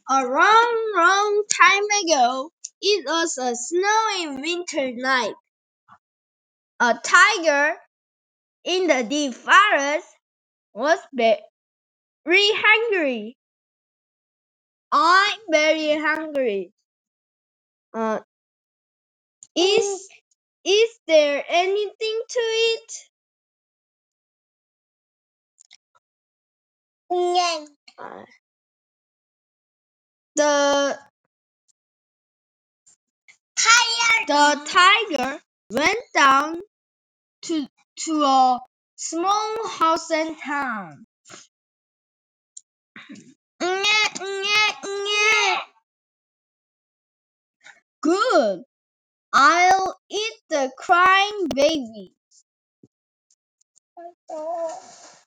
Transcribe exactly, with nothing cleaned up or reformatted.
A long, long time ago, it was a snowy winter night. A tiger in the deep forest was very hungry. I'm very hungry. Uh, is is there anything to eat? Yes. Uh, the tiger. The tiger went down to to a small house in town. Nyeh, nyeh, nyeh. Good. I'll eat the crying baby.